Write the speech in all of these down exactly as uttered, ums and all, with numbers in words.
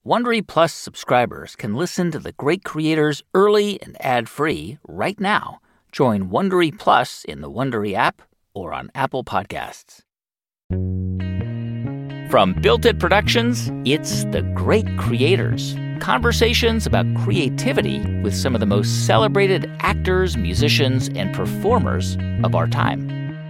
Wondery Plus subscribers can listen to The Great Creators early and ad-free right now. Join Wondery Plus in the Wondery app or on Apple Podcasts. From Built It Productions, it's The Great Creators. Conversations about creativity with some of the most celebrated actors, musicians, and performers of our time.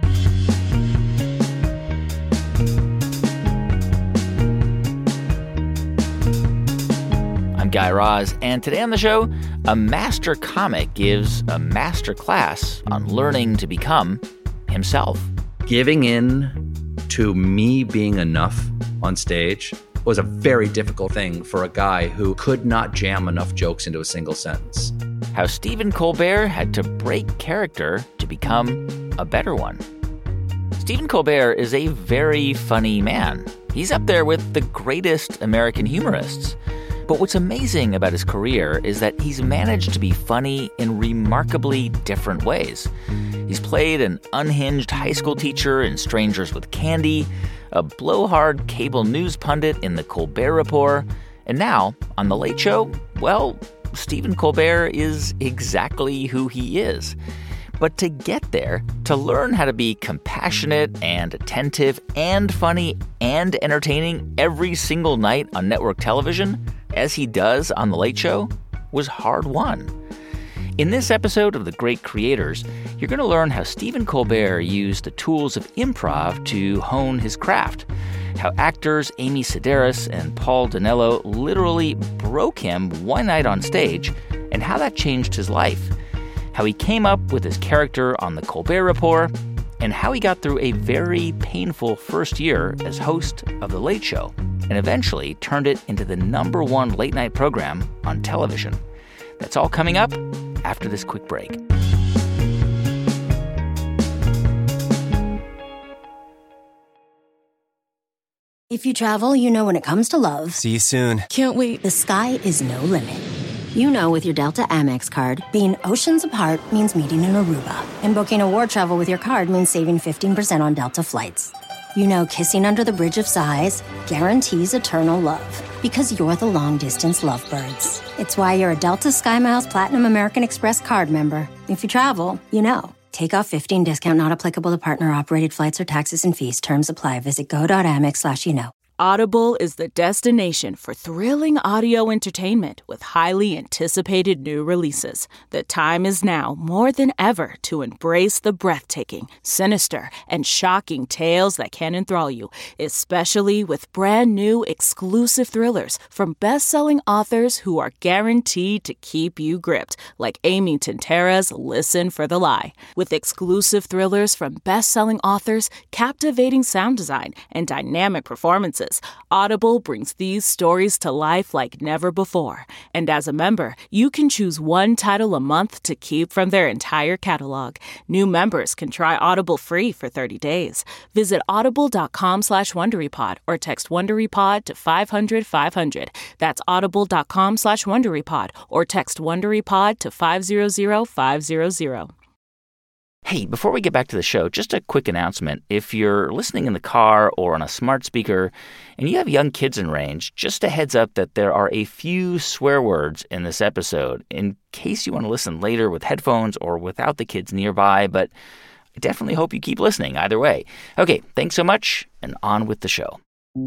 I'm Guy Raz, and today on the show, a master comic gives a master class on learning to become himself. Giving in to me being enough on stage was a very difficult thing for a guy who could not jam enough jokes into a single sentence. How Stephen Colbert had to break character to become a better one. Stephen Colbert is a very funny man. He's up there with the greatest American humorists. But what's amazing about his career is that he's managed to be funny in remarkably different ways. He's played an unhinged high school teacher in Strangers with Candy, a blowhard cable news pundit in The Colbert Report, and now, on The Late Show, well, Stephen Colbert is exactly who he is. But to get there, to learn how to be compassionate and attentive and funny and entertaining every single night on network television, as he does on The Late Show, was hard won. In this episode of The Great Creators, you're going to learn how Stephen Colbert used the tools of improv to hone his craft, how actors Amy Sedaris and Paul Dinello literally broke him one night on stage, and how that changed his life, how he came up with his character on The Colbert Report, and how he got through a very painful first year as host of The Late Show, and eventually turned it into the number one late-night program on television. That's all coming up after this quick break. If you travel, you know when it comes to love. See you soon. Can't wait. The sky is no limit. You know with your Delta Amex card, being oceans apart means meeting in Aruba. And booking a war travel with your card means saving fifteen percent on Delta flights. You know kissing under the Bridge of Sighs guarantees eternal love. Because you're the long-distance lovebirds. It's why you're a Delta SkyMiles Platinum American Express card member. If you travel, you know. Take off fifteen discount not applicable to partner-operated flights or taxes and fees. Terms apply. Visit go.amex slash you know. Audible is the destination for thrilling audio entertainment with highly anticipated new releases. The time is now more than ever to embrace the breathtaking, sinister, and shocking tales that can enthrall you, especially with brand new exclusive thrillers from best-selling authors who are guaranteed to keep you gripped, like Amy Tintera's Listen for the Lie. With exclusive thrillers from best-selling authors, captivating sound design, and dynamic performances, Audible brings these stories to life like never before. And as a member, you can choose one title a month to keep from their entire catalog. New members can try Audible free for thirty days. Visit audible.com slash WonderyPod or text WonderyPod to five hundred five hundred. That's audible.com slash WonderyPod or text WonderyPod to five hundred five hundred. Hey, before we get back to the show, just a quick announcement. If you're listening in the car or on a smart speaker and you have young kids in range, just a heads up that there are a few swear words in this episode in case you want to listen later with headphones or without the kids nearby, but I definitely hope you keep listening either way. Okay, thanks so much, and on with the show.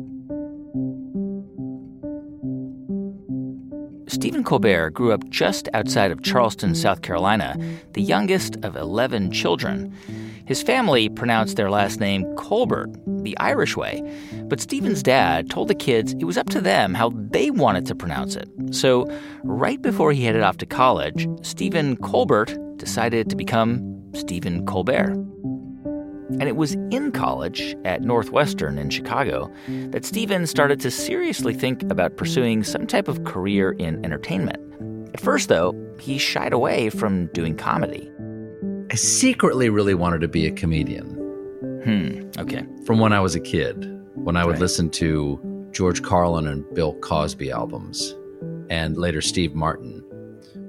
Stephen Colbert grew up just outside of Charleston, South Carolina, the youngest of eleven children. His family pronounced their last name Colbert, the Irish way, but Stephen's dad told the kids it was up to them how they wanted to pronounce it. So right before he headed off to college, Stephen Colbert decided to become Stephen Colbert. And it was in college at Northwestern in Chicago that Stephen started to seriously think about pursuing some type of career in entertainment. At first, though, he shied away from doing comedy. I secretly really wanted to be a comedian. Hmm, okay. From when I was a kid, when I would Right. listen to George Carlin and Bill Cosby albums, and later Steve Martin.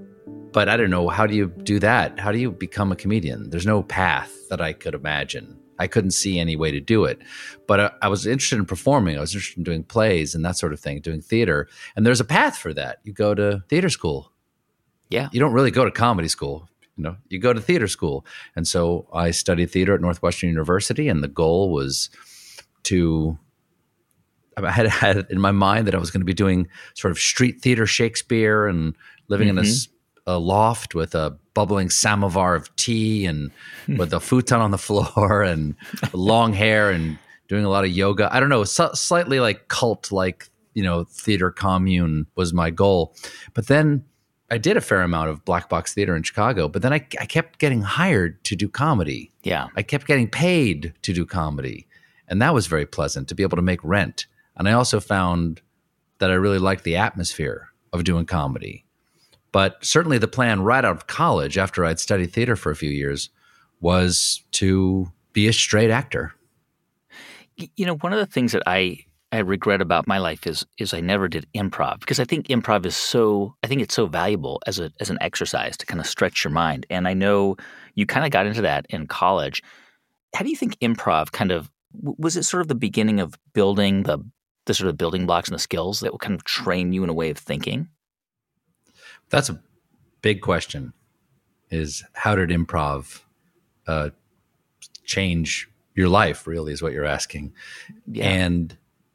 But I don't know, how do you do that? How do you become a comedian? There's no path that I could imagine. I couldn't see any way to do it. But I, I was interested in performing. I was interested in doing plays and that sort of thing, doing theater. And there's a path for that. You go to theater school. Yeah. You don't really go to comedy school. You know, you go to theater school. And so I studied theater at Northwestern University, and the goal was to, I had had in my mind that I was going to be doing sort of street theater Shakespeare and living mm-hmm. in a, a loft with a bubbling samovar of tea and with a futon on the floor and long hair and doing a lot of yoga. I don't know, so, slightly like cult, like, you know, theater commune was my goal. But then I did a fair amount of black box theater in Chicago, but then I, I kept getting hired to do comedy. Yeah. I kept getting paid to do comedy. And that was very pleasant to be able to make rent. And I also found that I really liked the atmosphere of doing comedy. But certainly the plan right out of college, after I'd studied theater for a few years, was to be a straight actor. You know, one of the things that I I regret about my life is is I never did improv, because I think improv is so I think it's so valuable as a as an exercise to kind of stretch your mind. And I know you kind of got into that in college. How do you think improv kind of was it sort of the beginning of building the the sort of building blocks and the skills that will kind of train you in a way of thinking? That's a big question. Is how did improv uh, change your life? Really, is what you're asking. Yeah. And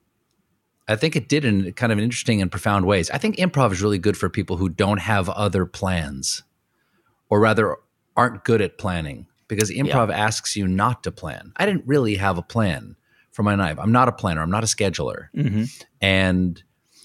I think it did in kind of interesting and profound ways. I think improv is really good for people who don't have other plans, or rather aren't good at planning, because improv yeah. asks you not to plan. I didn't really have a plan for my life. I'm not a planner. I'm not a scheduler. Mm-hmm. And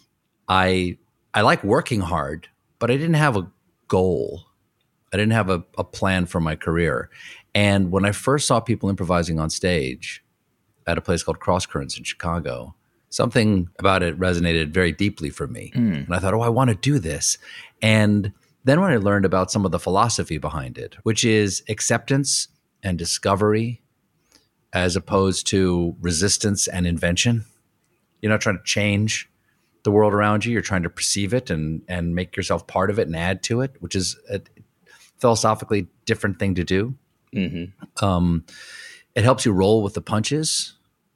I I like working hard, but I didn't have a goal. I didn't have a, a plan for my career. And when I first saw people improvising on stage at a place called Cross Currents in Chicago, something about it resonated very deeply for me. Mm. And I thought, oh, I want to do this. And then when I learned about some of the philosophy behind it, which is acceptance and discovery as opposed to resistance and invention, you're not trying to change the world around you. You're trying to perceive it and, and make yourself part of it and add to it, which is a philosophically different thing to do. Mm-hmm. Um, it helps you roll with the punches.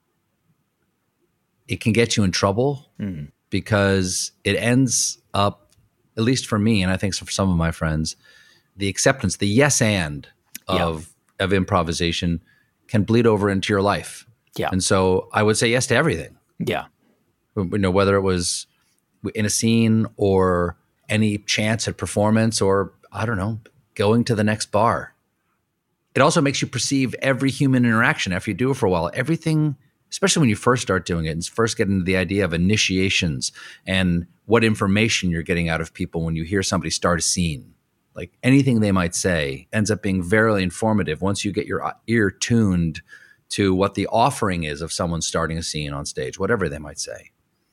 It can get you in trouble mm. because it ends up, at least for me, and I think for some of my friends, the acceptance, the yes and of yeah. of improvisation can bleed over into your life. Yeah. And so I would say yes to everything. Yeah. You know, whether it was in a scene or any chance at performance or, I don't know, going to the next bar. It also makes you perceive every human interaction after you do it for a while. Everything, especially when you first start doing it and first get into the idea of initiations and what information you're getting out of people when you hear somebody start a scene. Like anything they might say ends up being very informative once you get your ear tuned to what the offering is of someone starting a scene on stage, whatever they might say.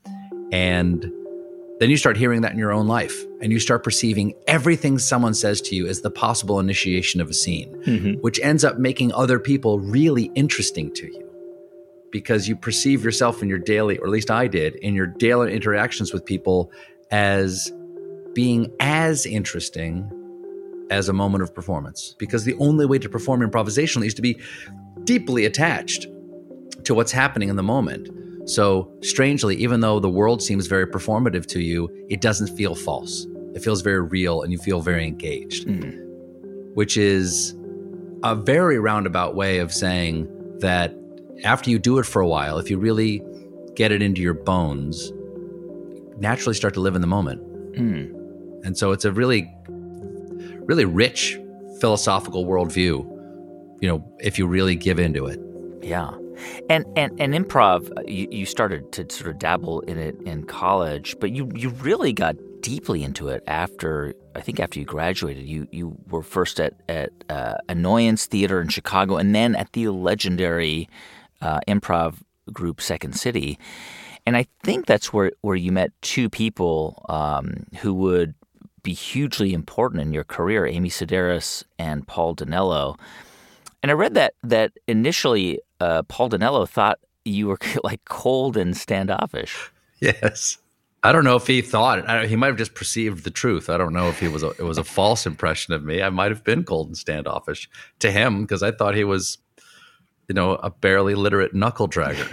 And then you start hearing that in your own life, and you start perceiving everything someone says to you as the possible initiation of a scene, mm-hmm. which ends up making other people really interesting to you because you perceive yourself in your daily, or at least I did, in your daily interactions with people as being as interesting as a moment of performance. Because the only way to perform improvisationally is to be deeply attached to what's happening in the moment. So strangely, even though the world seems very performative to you, it doesn't feel false. It feels very real and you feel very engaged, mm. which is a very roundabout way of saying that after you do it for a while, if you really get it into your bones, naturally start to live in the moment. Mm. And so it's a really, really rich philosophical worldview, you know, if you really give into it. Yeah. And, and and improv, you, you started to sort of dabble in it in college, but you, you really got deeply into it after, I think after you graduated. You you were first at, at uh, Annoyance Theater in Chicago and then at the legendary uh, improv group Second City. And I think that's where, where you met two people um, who would be hugely important in your career, Amy Sedaris and Paul Dinello. And I read that that initially uh, Paul Dinello thought you were like cold and standoffish. Yes. I don't know if he thought it. I, he might have just perceived the truth. I don't know if he was a, it was a false impression of me. I might have been cold and standoffish to him because I thought he was you know, a barely literate knuckle dragger.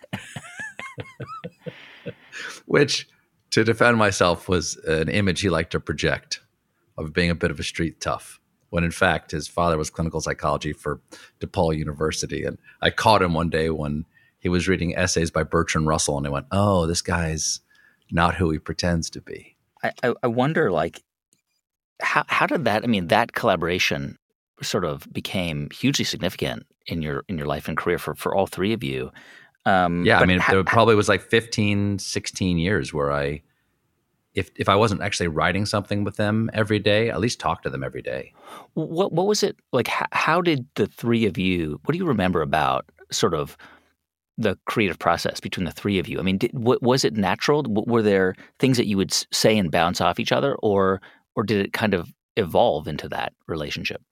Which, to defend myself, was an image he liked to project of being a bit of a street tough, when in fact his father was clinical psychology for DePaul University. And I caught him one day when he was reading essays by Bertrand Russell, and I went, oh, this guy's not who he pretends to be. I, I, I wonder, like, how how did that, I mean, that collaboration sort of became hugely significant in your in your life and career for, for all three of you. Um, yeah, I mean, ha- there probably was like fifteen, sixteen years where I, if if I wasn't actually writing something with them every day, at least talk to them every day. What what was it like? How, how did the three of you? What do you remember about sort of the creative process between the three of you? I mean, did, w- was it natural? W- were there things that you would say and bounce off each other, or or did it kind of evolve into that relationship?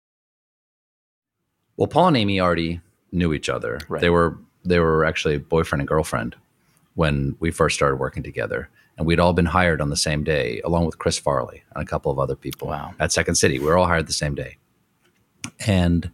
Well, Paul and Amy already knew each other. Right. They were they were actually boyfriend and girlfriend when we first started working together. And we'd all been hired on the same day, along with Chris Farley and a couple of other people. Wow. At Second City. We were all hired the same day. And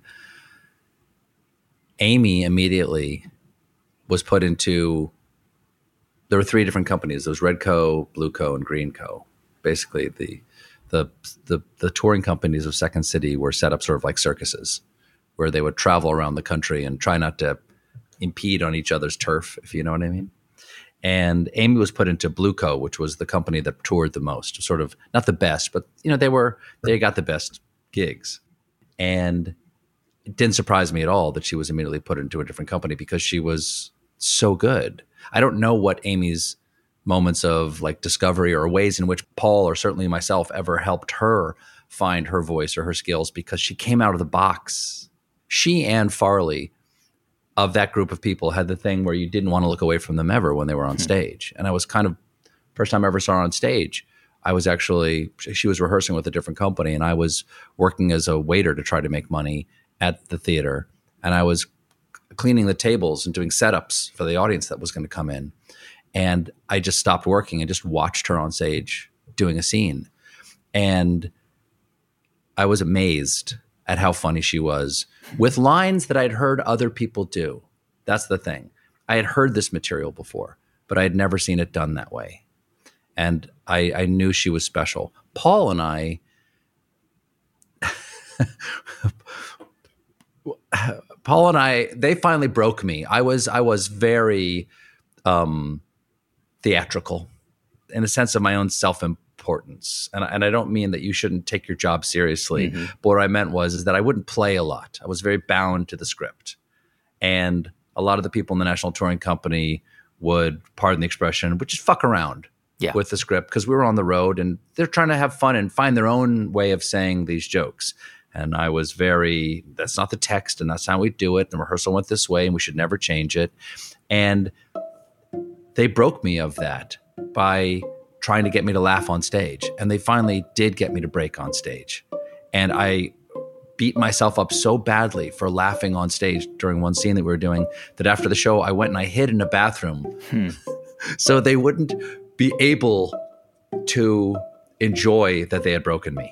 Amy immediately was put into, there were three different companies. There was Red Co., Blue Co., and Green Co. Basically, the, the the the touring companies of Second City were set up sort of like circuses, where they would travel around the country and try not to impede on each other's turf, if you know what I mean. And Amy was put into Blue Co., which was the company that toured the most, sort of not the best, but you know, they were, they got the best gigs. And it didn't surprise me at all that she was immediately put into a different company because she was so good. I don't know what Amy's moments of like discovery or ways in which Paul or certainly myself ever helped her find her voice or her skills, because she came out of the box. She and Farley, of that group of people, had the thing where you didn't want to look away from them ever when they were on mm-hmm. stage. And I was kind of, first time I ever saw her on stage, I was actually, she was rehearsing with a different company and I was working as a waiter to try to make money at the theater. And I was cleaning the tables and doing setups for the audience that was going to come in. And I just stopped working and just watched her on stage doing a scene. And I was amazed at how funny she was with lines that I'd heard other people do. That's the thing. I had heard this material before, but I had never seen it done that way. And I, I knew she was special. Paul and I, Paul and I, they finally broke me. I was, I was very um, theatrical in a sense of my own self-importance. And, and I don't mean that you shouldn't take your job seriously. Mm-hmm. But what I meant was is that I wouldn't play a lot. I was very bound to the script. And a lot of the people in the National Touring Company would, pardon the expression, would just fuck around yeah. with the script because we were on the road and they're trying to have fun and find their own way of saying these jokes. And I was very, that's not the text and that's how we do it. The rehearsal went this way and we should never change it. And they broke me of that by trying to get me to laugh on stage. And they finally did get me to break on stage. And I beat myself up so badly for laughing on stage during one scene that we were doing that after the show, I went and I hid in a bathroom hmm. so they wouldn't be able to enjoy that they had broken me.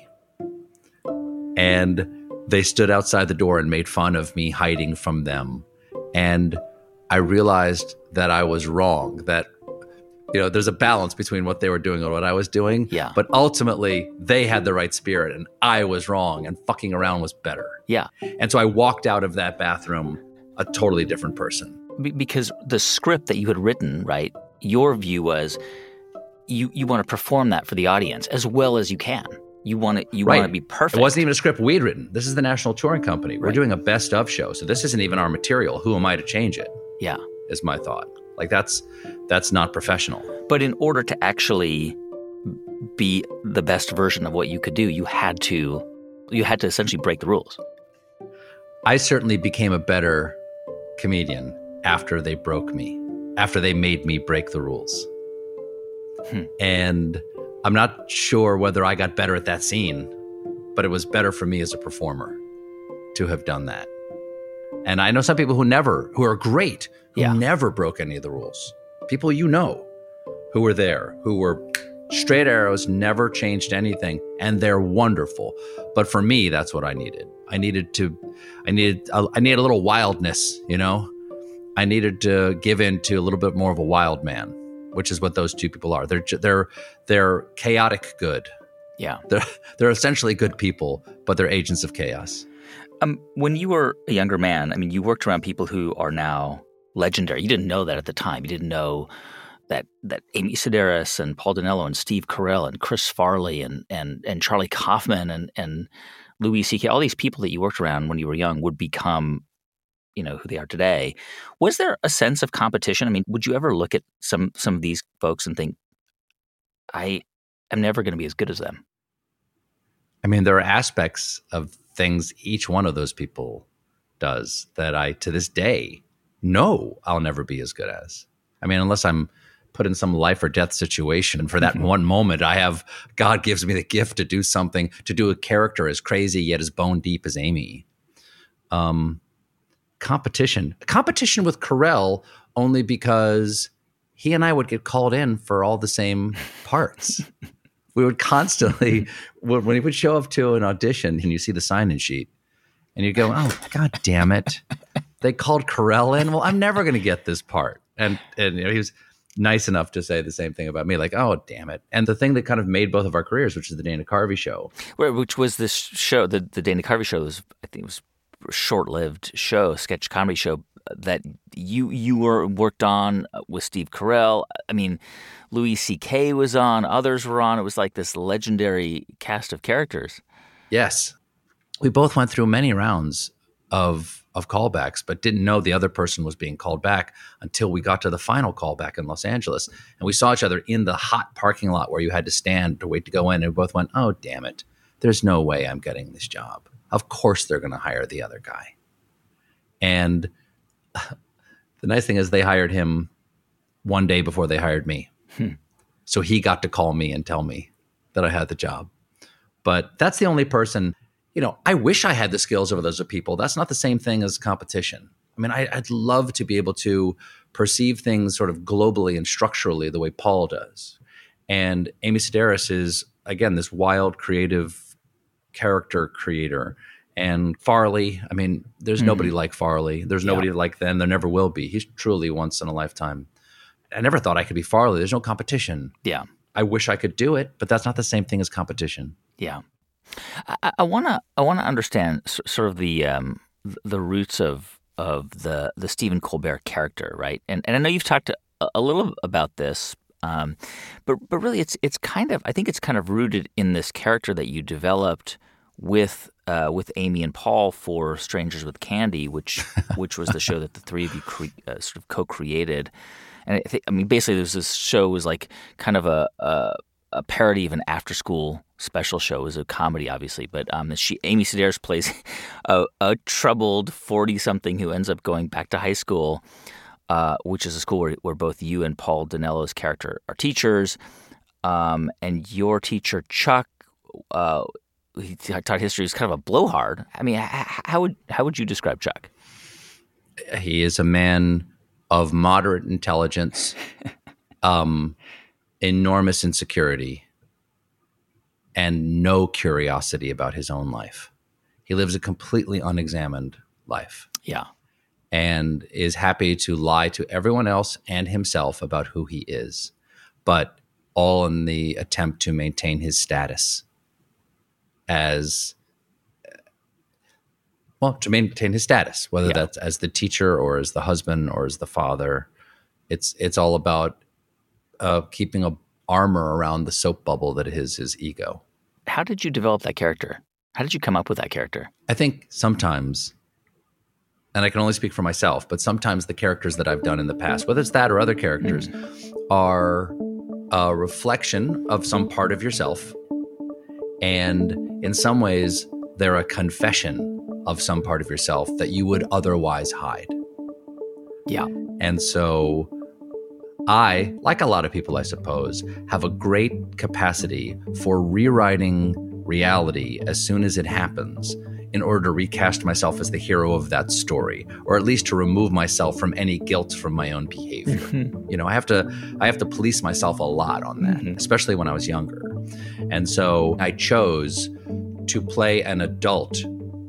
And they stood outside the door and made fun of me hiding from them. And I realized that I was wrong, that, you know, there's a balance between what they were doing and what I was doing. Yeah. But ultimately, they had the right spirit and I was wrong and fucking around was better. Yeah. And so I walked out of that bathroom a totally different person. Be- because the script that you had written, right, your view was you, you want to perform that for the audience as well as you can. You want to you right. want to be perfect. It wasn't even a script we'd written. This is the National Touring Company. We're right. doing a best of show. So this isn't even our material. Who am I to change it? Yeah. Is my thought. Like that's that's not professional. But in order to actually be the best version of what you could do, you had to you had to essentially break the rules. I certainly became a better comedian after they broke me, after they made me break the rules. Hmm. And I'm not sure whether I got better at that scene, but it was better for me as a performer to have done that. And I know some people who never, who are great, who yeah. never broke any of the rules. People you know who were there, who were straight arrows, never changed anything, and they're wonderful. But for me, that's what I needed. I needed to, I needed, I needed a little wildness, you know? I needed to give in to a little bit more of a wild man, which is what those two people are. They're, they're, they're chaotic good. Yeah. They're, they're essentially good people, but they're agents of chaos. Um, when you were a younger man, I mean, you worked around people who are now legendary. You didn't know that at the time. You didn't know that that Amy Sedaris and Paul Dinello and Steve Carell and Chris Farley and and and Charlie Kaufman and and Louis C K, all these people that you worked around when you were young would become, you know, who they are today. Was there a sense of competition? I mean, would you ever look at some some of these folks and think, I am never going to be as good as them? I mean, there are aspects of things each one of those people does that I, to this day, know I'll never be as good as. I mean, unless I'm put in some life or death situation. And for that mm-hmm. one moment, I have, God gives me the gift to do something, to do a character as crazy yet as bone deep as Amy. Um, competition. Competition with Carell only because he and I would get called in for all the same parts. We would constantly, when he would show up to an audition and you see the sign-in sheet and you go, oh, God damn it. They called Carell in. Well, I'm never going to get this part. And, and you know, he was nice enough to say the same thing about me, like, oh, damn it. And the thing that kind of made both of our careers, which is the Dana Carvey show. Which was this show, the, the Dana Carvey show was, I think it was a short-lived show, sketch comedy show that you you were worked on with Steve Carell. I mean, Louis C K was on, others were on. It was like this legendary cast of characters. Yes. We both went through many rounds of of callbacks, but didn't know the other person was being called back until we got to the final callback in Los Angeles. And we saw each other in the hot parking lot where you had to stand to wait to go in. And we both went, oh, damn it. There's no way I'm getting this job. Of course they're going to hire the other guy. And the nice thing is they hired him one day before they hired me. Hmm. So he got to call me and tell me that I had the job. But that's the only person, you know, I wish I had the skills of those people. That's not the same thing as competition. I mean, I, I'd love to be able to perceive things sort of globally and structurally the way Paul does. And Amy Sedaris is, again, this wild, creative character creator. And Farley, I mean, there's mm. nobody like Farley. There's yeah. nobody like them. There never will be. He's truly once in a lifetime. I never thought I could be Farley. There's no competition. Yeah. I wish I could do it, but that's not the same thing as competition. Yeah. I want to I want to understand s- sort of the um, the roots of of the the Stephen Colbert character, right? And and I know you've talked a, a little about this, um, but but really it's it's kind of I think it's kind of rooted in this character that you developed with uh, with Amy and Paul for Strangers with Candy, which which was the show that the three of you cre- uh, sort of co-created. And I, think, I mean, basically, there's this show was like kind of a, a a parody of an after-school special show. It was a comedy, obviously, but um, she Amy Sedaris plays a, a troubled forty-something who ends up going back to high school, uh, which is a school where, where both you and Paul Dinello's character are teachers, um, and your teacher Chuck. Uh, He taught history. Is kind of a blowhard. I mean, how would how would you describe Chuck? He is a man of moderate intelligence, um, enormous insecurity, and no curiosity about his own life. He lives a completely unexamined life. Yeah, and is happy to lie to everyone else and himself about who he is, but all in the attempt to maintain his status. As well, to maintain his status, whether yeah. that's as the teacher or as the husband or as the father, it's it's all about uh, keeping a armor around the soap bubble that is his ego. How did you develop that character? How did you come up with that character? I think sometimes, and I can only speak for myself, but sometimes the characters that I've done in the past, whether it's that or other characters, are a reflection of some part of yourself. And in some ways, they're a confession of some part of yourself that you would otherwise hide. Yeah. And so I, like a lot of people, I suppose, have a great capacity for rewriting reality as soon as it happens in order to recast myself as the hero of that story, or at least to remove myself from any guilt from my own behavior. You know, I have to I have to police myself a lot on that, mm-hmm. especially when I was younger. And so I chose to play an adult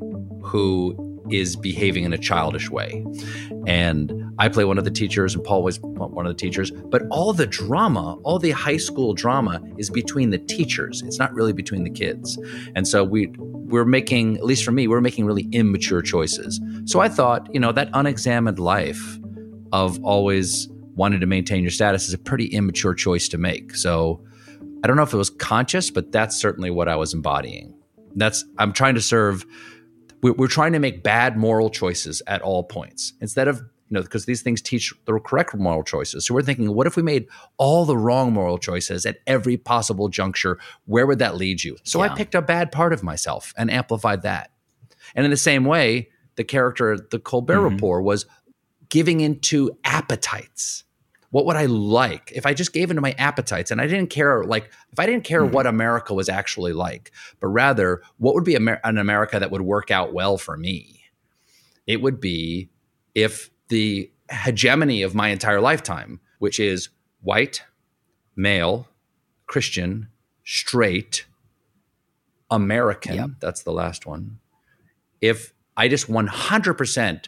who is behaving in a childish way. And I play one of the teachers, and Paul was one of the teachers. But all the drama, all the high school drama is between the teachers. It's not really between the kids. And so we, we're making, at least for me, we're making really immature choices. So I thought, you know, that unexamined life of always wanting to maintain your status is a pretty immature choice to make. So I don't know if it was conscious, but that's certainly what I was embodying. That's, I'm trying to serve, we're, we're trying to make bad moral choices at all points instead of, you know, because these things teach the correct moral choices. So we're thinking, what if we made all the wrong moral choices at every possible juncture? Where would that lead you? So yeah. I picked a bad part of myself and amplified that. And in the same way, the character, the Colbert mm-hmm. Report was giving into appetites. What would I like if I just gave into my appetites and I didn't care, like if I didn't care mm-hmm. what America was actually like, but rather what would be Amer- an America that would work out well for me? It would be if the hegemony of my entire lifetime, which is white, male, Christian, straight, American, yep. that's the last one. If I just one hundred percent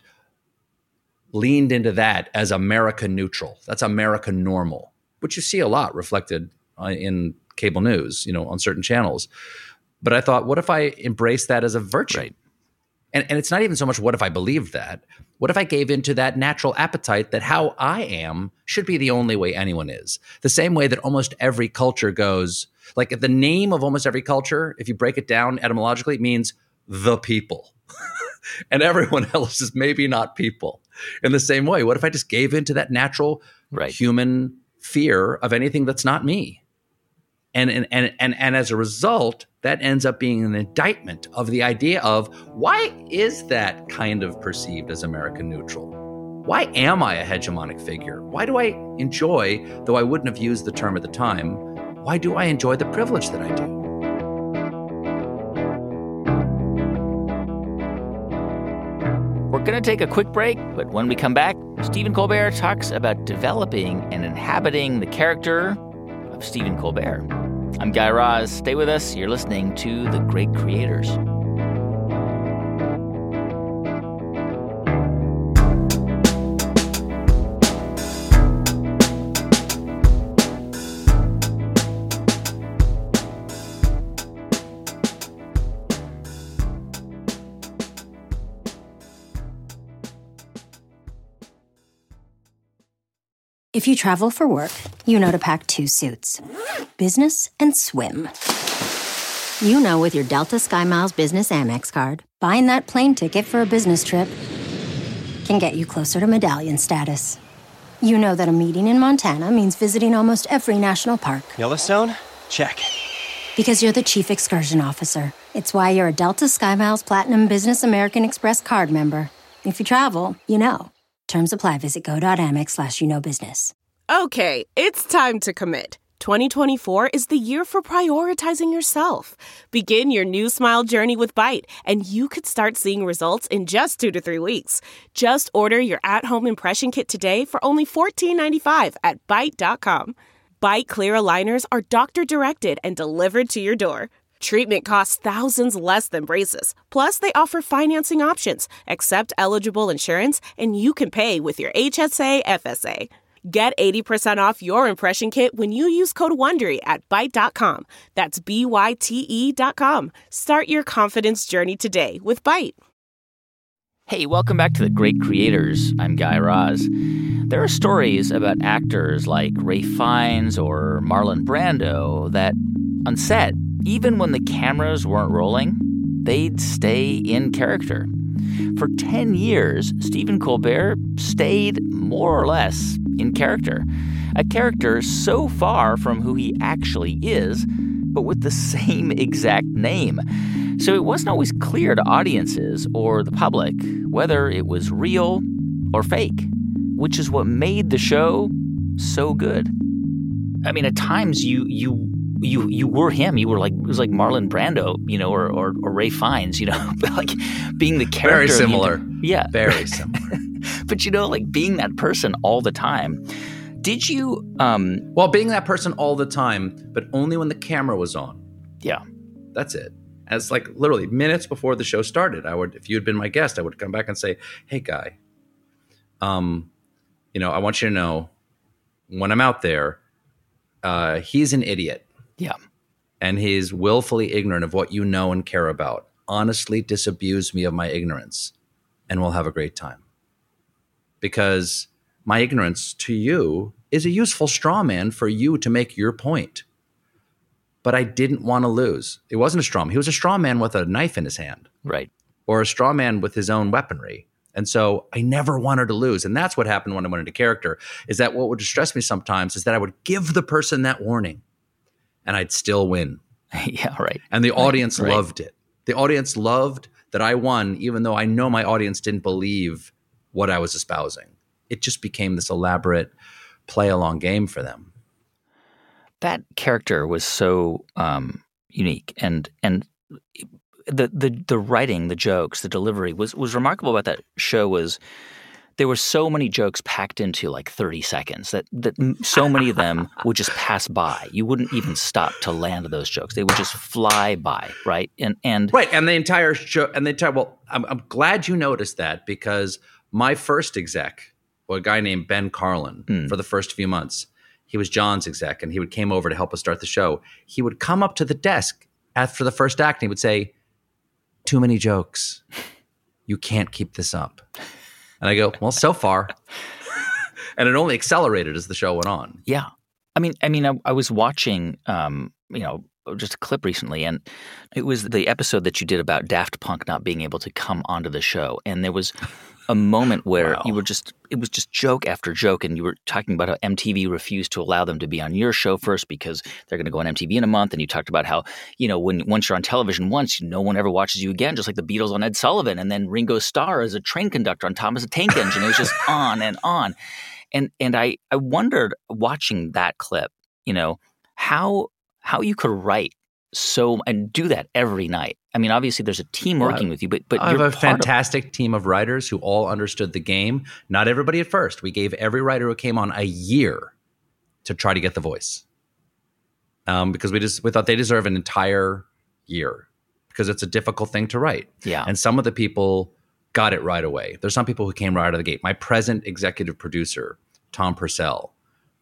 leaned into that as America neutral. That's America normal, which you see a lot reflected uh, in cable news, you know, on certain channels. But I thought, what if I embraced that as a virtue? Right. And, and it's not even so much what if I believed that. What if I gave into that natural appetite that how I am should be the only way anyone is? The same way that almost every culture goes, like the name of almost every culture, if you break it down etymologically, it means the people. And everyone else is maybe not people. In the same way, what if I just gave into that natural right. human fear of anything that's not me? And, and and and and as a result, that ends up being an indictment of the idea of why is that kind of perceived as American neutral? Why am I a hegemonic figure? Why do I enjoy, though I wouldn't have used the term at the time, why do I enjoy the privilege that I do? We're going to take a quick break, but when we come back, Stephen Colbert talks about developing and inhabiting the character of Stephen Colbert. I'm Guy Raz. Stay with us. You're listening to The Great Creators. If you travel for work, you know to pack two suits, business and swim. You know with your Delta SkyMiles Business Amex card, buying that plane ticket for a business trip can get you closer to medallion status. You know that a meeting in Montana means visiting almost every national park. Yellowstone? Check. Because you're the chief excursion officer. It's why you're a Delta SkyMiles Platinum Business American Express card member. If you travel, you know. Terms apply. Visit go.amex slash you know business. Okay, it's time to commit. twenty twenty-four is the year for prioritizing yourself. Begin your new smile journey with Byte, and you could start seeing results in just two to three weeks. Just order your at-home impression kit today for only fourteen ninety-five at byte dot com. Byte clear aligners are doctor-directed and delivered to your door. Treatment costs thousands less than braces. Plus, they offer financing options, accept eligible insurance, and you can pay with your H S A F S A. Get eighty percent off your impression kit when you use code WONDERY at byte dot com. That's B Y T E dot com. Start your confidence journey today with Byte. Hey, welcome back to The Great Creators. I'm Guy Raz. There are stories about actors like Ralph Fiennes or Marlon Brando that, on set, even when the cameras weren't rolling, they'd stay in character. For ten years, Stephen Colbert stayed more or less in character. A character so far from who he actually is, but with the same exact name. So it wasn't always clear to audiences or the public whether it was real or fake, which is what made the show so good. I mean, at times you you you you were him. You were like, it was like Marlon Brando, you know, or or, or Ralph Fiennes, you know, like being the character. Very similar. Yeah. Very similar. But, you know, like being that person all the time. Did you... Um, well, being that person all the time, but only when the camera was on. Yeah. That's it. As like literally minutes before the show started, I would, if you had been my guest, I would come back and say, "Hey, Guy, um, you know, I want you to know when I'm out there, uh, he's an idiot. Yeah. And he's willfully ignorant of what you know and care about. Honestly, disabuse me of my ignorance, and we'll have a great time. Because my ignorance to you is a useful straw man for you to make your point. But I didn't want to lose. It wasn't a straw man. He was a straw man with a knife in his hand. Right. Or a straw man with his own weaponry. And so I never wanted to lose. And that's what happened when I went into character, is that what would distress me sometimes is that I would give the person that warning and I'd still win. Yeah, right. And the audience right. loved it. The audience loved that I won, even though I know my audience didn't believe what I was espousing. It just became this elaborate play-along game for them. That character was so um, unique, and and the the the writing, the jokes, the delivery was was remarkable about that show. Was there were so many jokes packed into like thirty seconds that that so many of them would just pass by. You wouldn't even stop to land those jokes; they would just fly by, right? And and right, and the entire show, and the entire. Well, I'm I'm glad you noticed that, because my first exec, well, a guy named Ben Carlin, mm. for the first few months. He was John's exec, and he would came over to help us start the show. He would come up to the desk after the first act, and he would say, "Too many jokes. You can't keep this up." And I go, "Well, so far." And it only accelerated as the show went on. Yeah. I mean, I mean, I, I was watching, um, you know, just a clip recently, and it was the episode that you did about Daft Punk not being able to come onto the show. And there was a moment where wow. you were just, it was just joke after joke. And you were talking about how M T V refused to allow them to be on your show first because they're going to go on M T V in a month. And you talked about how, you know, when once you're on television once, no one ever watches you again, just like the Beatles on Ed Sullivan. And then Ringo Starr as a train conductor on Thomas the Tank Engine. It was just on and on. And and I, I wondered, watching that clip, you know, how how you could write so and do that every night. I mean, obviously there's a team working well, with you, but but I have you're a fantastic of- team of writers who all understood the game. Not everybody at first. We gave every writer who came on a year to try to get the voice, um, because we just we thought they deserve an entire year, because it's a difficult thing to write. Yeah, and some of the people got it right away. There's some people who came right out of the gate. My present executive producer, Tom Purcell,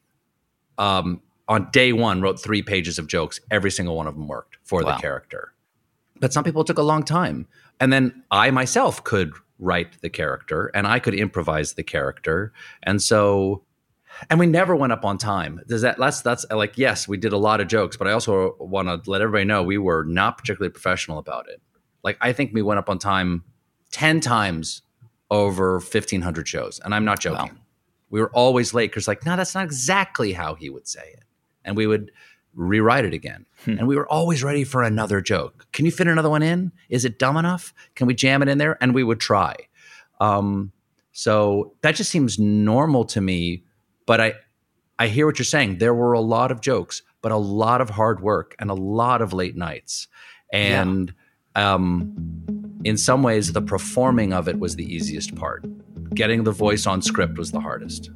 um, on day one wrote three pages of jokes. Every single one of them worked for wow. the character. But some people took a long time. And then I myself could write the character, and I could improvise the character. And so, and we never went up on time. Does that, that's, that's like, yes, we did a lot of jokes, but I also want to let everybody know we were not particularly professional about it. Like, I think we went up on time ten times over fifteen hundred shows. And I'm not joking. Wow. We were always late because like, no, that's not exactly how he would say it. And we would rewrite it again. Hmm. And we were always ready for another joke. Can you fit another one in? Is it dumb enough? Can we jam it in there? And we would try. Um, so that just seems normal to me. But I, I hear what you're saying. There were a lot of jokes, but a lot of hard work and a lot of late nights. And yeah. um, in some ways, the performing of it was the easiest part. Getting the voice on script was the hardest.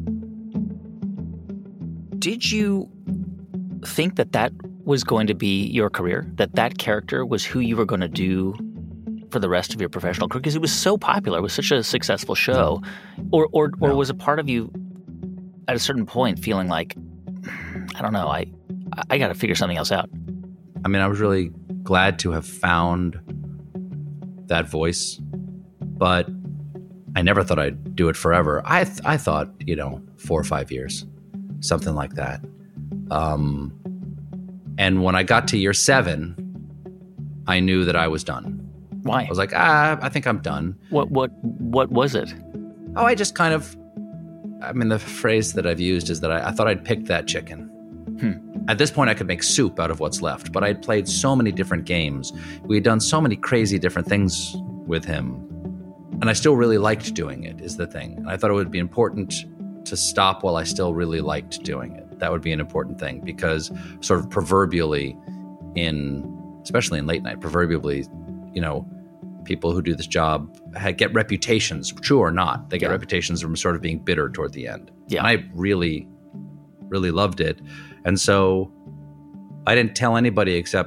Did you think that that was going to be your career, that that character was who you were going to do for the rest of your professional career? Because it was so popular, it was such a successful show. Or or, or no. was a part of you at a certain point feeling like, I don't know, I, I got to figure something else out? I mean, I was really glad to have found that voice, but I never thought I'd do it forever. I th- I thought, you know, four or five years, something like that. Um, and when I got to year seven, I knew that I was done. Why? I was like, ah, I think I'm done. What what what was it? Oh, I just kind of, I mean, the phrase that I've used is that I, I thought I'd picked that chicken. Hmm. At this point, I could make soup out of what's left, but I'd played so many different games. We had done so many crazy different things with him. And I still really liked doing it, is the thing. And I thought it would be important to stop while I still really liked doing it. That would be an important thing, because sort of proverbially in, especially in late night, proverbially, you know, people who do this job get reputations, true or not. They get yeah. reputations from sort of being bitter toward the end. Yeah. And I really, really loved it. And so I didn't tell anybody except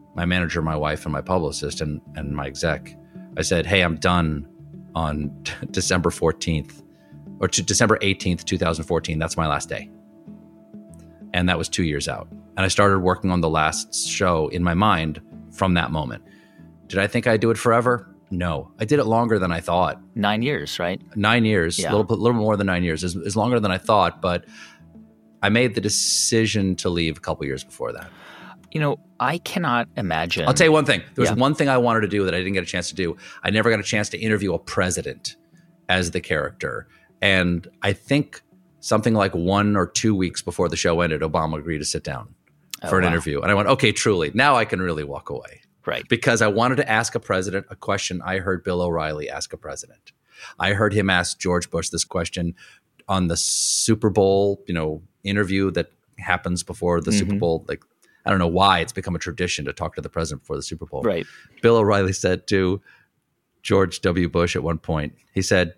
my manager, my wife, and my publicist, and, and my exec. I said, hey, I'm done on t- December fourteenth, or t- December eighteenth, twenty fourteen. That's my last day. And that was two years out. And I started working on the last show in my mind from that moment. Did I think I'd do it forever? No. I did it longer than I thought. Nine years, right? Nine years, a Yeah. little, little more than nine years. It's, it's longer than I thought, but I made the decision to leave a couple years before that. You know, I cannot imagine. I'll tell you one thing. There was Yeah. one thing I wanted to do that I didn't get a chance to do. I never got a chance to interview a president as the character. And I think something like one or two weeks before the show ended, Obama agreed to sit down for Oh, an wow. interview. And I went, okay, truly, now I can really walk away. Right. Because I wanted to ask a president a question I heard Bill O'Reilly ask a president. I heard him ask George Bush this question on the Super Bowl, you know, interview that happens before the Mm-hmm. Super Bowl. Like, I don't know why it's become a tradition to talk to the president before the Super Bowl. Right. Bill O'Reilly said to George W. Bush at one point, he said,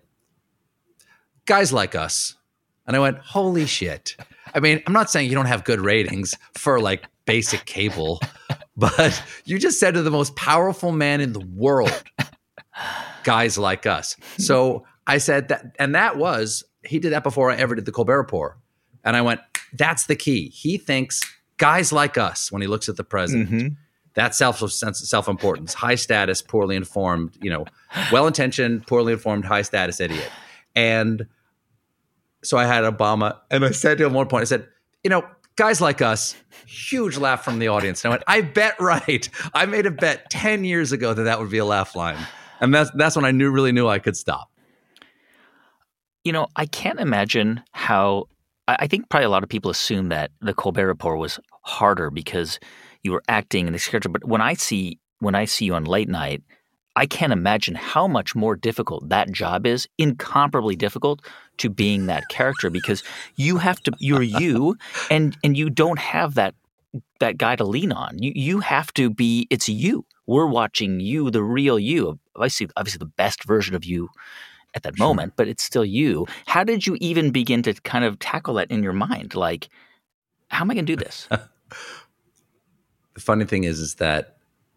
guys like us. And I went, holy shit. I mean, I'm not saying you don't have good ratings for like basic cable, but you just said to the most powerful man in the world, guys like us. So I said that, and that was, he did that before I ever did the Colbert Report. And I went, that's the key. He thinks guys like us when he looks at the president. Mm-hmm. That self self-importance, high status, poorly informed, you know, well-intentioned, poorly informed, high status idiot. And so I had Obama, and I said to him at one point, I said, you know, guys like us, huge laugh from the audience. And I went, I bet right. I made a bet ten years ago that that would be a laugh line. And that's that's when I knew really knew I could stop. You know, I can't imagine how I I think probably a lot of people assume that the Colbert Report was harder because you were acting in this character. But when I see when I see you on late night, I can't imagine how much more difficult that job is, incomparably difficult to being that character, because you have to you're you and and you don't have that that guy to lean on. You you have to be it's you. We're watching you, the real you. Obviously obviously the best version of you at that Sure. moment, but it's still you. How did you even begin to kind of tackle that in your mind? Like, how am I going to do this? The funny thing is, is that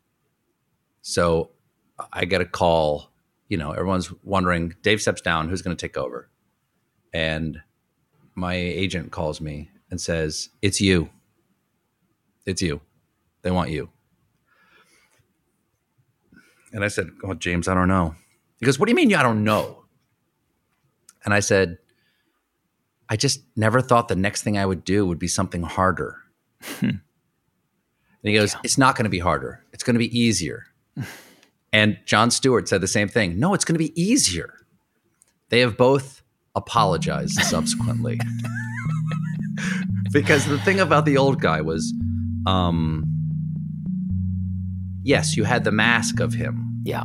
so I get a call, you know, everyone's wondering, Dave steps down, who's going to take over? And my agent calls me and says, it's you. It's you. They want you. And I said, oh, James, I don't know. He goes, what do you mean I don't know? And I said, I just never thought the next thing I would do would be something harder. And he goes, it's not going to be harder. It's going to be easier. And Jon Stewart said the same thing. No, it's going to be easier. They have both apologized subsequently. Because the thing about the old guy was, um, yes, you had the mask of him, Yeah.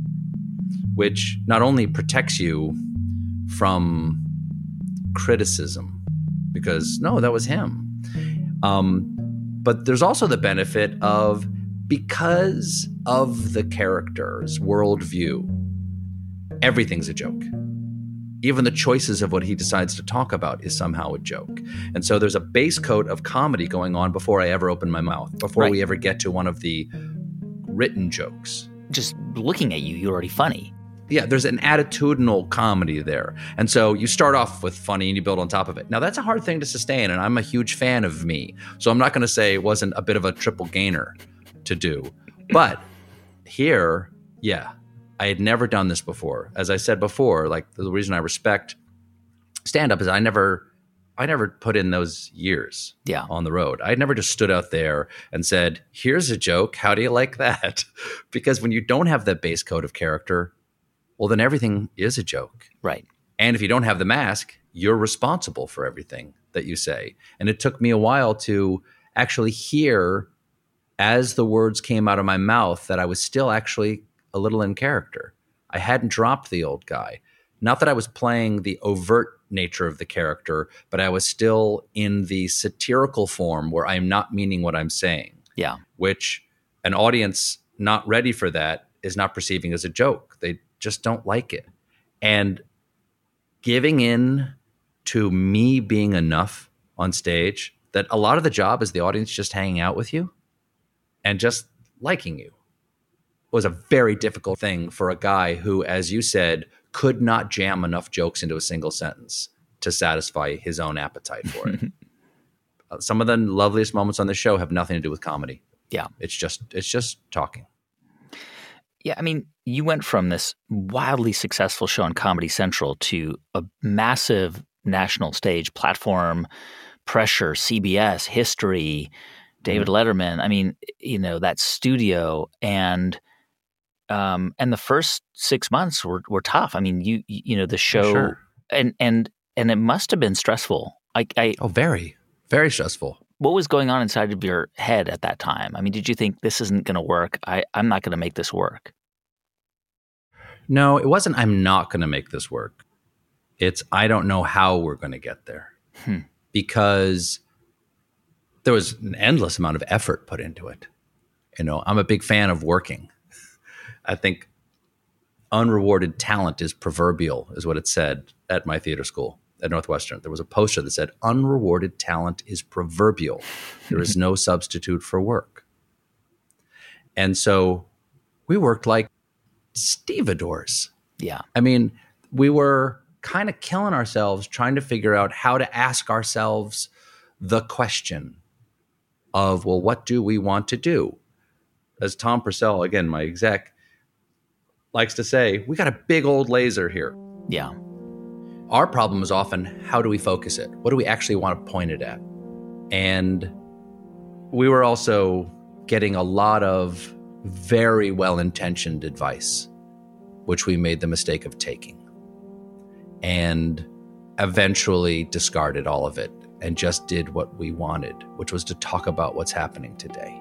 which not only protects you from criticism, because no, that was him. Um, but there's also the benefit of, because of the character's worldview, everything's a joke. Even the choices of what he decides to talk about is somehow a joke. And so there's a base coat of comedy going on before I ever open my mouth, before Right. we ever get to one of the written jokes. Just looking at you, you're already funny. Yeah, there's an attitudinal comedy there. And so you start off with funny and you build on top of it. Now, that's a hard thing to sustain, and I'm a huge fan of me. So I'm not going to say it wasn't a bit of a triple gainer to do. But here, yeah, I had never done this before. As I said before, like the reason I respect stand-up is I never I never put in those years Yeah. on the road. I never just stood out there and said, here's a joke. How do you like that? Because when you don't have that base coat of character, well, then everything is a joke. Right. And if you don't have the mask, you're responsible for everything that you say. And it took me a while to actually hear, as the words came out of my mouth, that I was still actually a little in character. I hadn't dropped the old guy. Not that I was playing the overt nature of the character, but I was still in the satirical form where I'm not meaning what I'm saying, Yeah. which an audience not ready for that is not perceiving as a joke. They just don't like it. And giving in to me being enough on stage, that a lot of the job is the audience just hanging out with you and just liking you was a very difficult thing for a guy who, as you said, could not jam enough jokes into a single sentence to satisfy his own appetite for it. uh, some of the loveliest moments on the show have nothing to do with comedy. Yeah. It's just it's just talking. Yeah, I mean, you went from this wildly successful show on Comedy Central to a massive national stage platform, pressure, C B S, History, David mm-hmm. Letterman. I mean, you know, that studio and um, and the first six months were were tough. I mean, you you know, the show sure. and and and it must have been stressful. I, I oh, very, very stressful. What was going on inside of your head at that time? I mean, did you think this isn't going to work? I, I'm not going to make this work. No, it wasn't I'm not going to make this work. It's I don't know how we're going to get there. Hmm. Because there was an endless amount of effort put into it. You know, I'm a big fan of working. I think unrewarded talent is proverbial, is what it said at my theater school at Northwestern. There was a poster that said, unrewarded talent is proverbial. There is no substitute for work. And so we worked like stevedores. Yeah. I mean, we were kind of killing ourselves trying to figure out how to ask ourselves the question of, well, what do we want to do? As Tom Purcell, again, my exec, likes to say, we got a big old laser here. Yeah. Our problem is often, how do we focus it? What do we actually want to point it at? And we were also getting a lot of very well-intentioned advice, which we made the mistake of taking. And eventually discarded all of it and just did what we wanted, which was to talk about what's happening today.